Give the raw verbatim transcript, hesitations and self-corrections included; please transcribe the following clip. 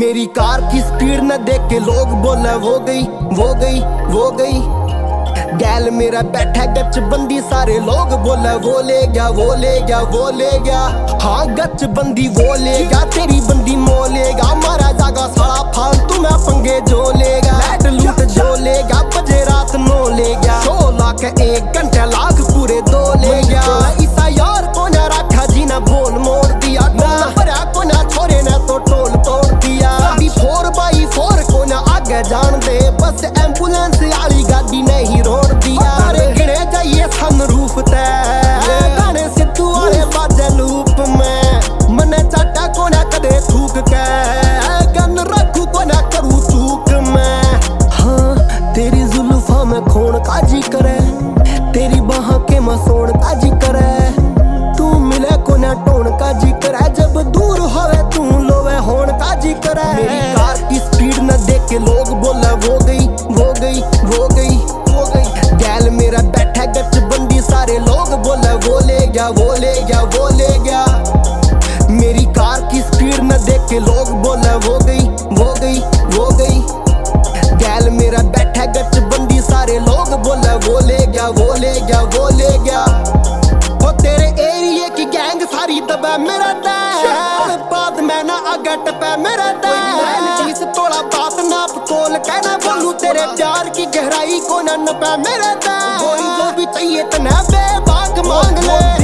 मेरी कार की स्पीड न देख के लोग बोले वो गई वो गई वो गई। गैल मेरा बैठा गच बंदी, सारे लोग बोले वो ले गया वो ले गया वो ले गया। हाँ गच बंदी वो ले गया, तेरी बंदी मोलेगा। मारा जागा साला फालतू में पंगे जो लेगा। लैट लूट जो लेगा, बजे रात नो ले गया। सौ लाख एक घंटे लाख पूरे दो ले गया। इसा यार को ना रखा जी ना बोल मोड़ दिया। टोल भरा को ना छोरे ने तो टोल तोड़ दिया। अभी फोर बाई फोर को ना आगे जान दे, बस एम्बुलेंस वाली गाड़ी नहीं रोड दिया। अरे गिने जाइए सन रूफ ते गाने सिद्धू वाले बाजे लूप में। मने चाटा को ना कदे थूक के, गन रखू को ना करूँ चूक मैं। हाँ तेरी जुल्फा में खोण काजी करे, तेरी बाह के मसोण काजी करे। तू मिले को ना टोन काजी करे, जब दूर होवे तू लोवे होण काजी करे। मेरी कार की स्पीड न देख के लोग बोले वो गई वो गई वो गई वो गई। गैल मेरा बैठा गच बंदी, सारे लोग बोले वो ले गया वो ले गया वो ले गया। मेरी कार की स्पीड न देख के लोग बोले वो गई वो गई वो गई। गैल मेरा बैठा गच बंदी, सारे लोग बोले वो ले गया वो ले गया वो ले गया। वो तेरे एरिया की गैंग सारी दबा मेरा दै, बाद में ना आगे टपे मेरा दै। चीज थोड़ा बात नाप तोल कहना बोलू, तेरे प्यार की गहराई को ना नपा मेरा दै। जो भी चाहिए तना बेबाक मांग ले।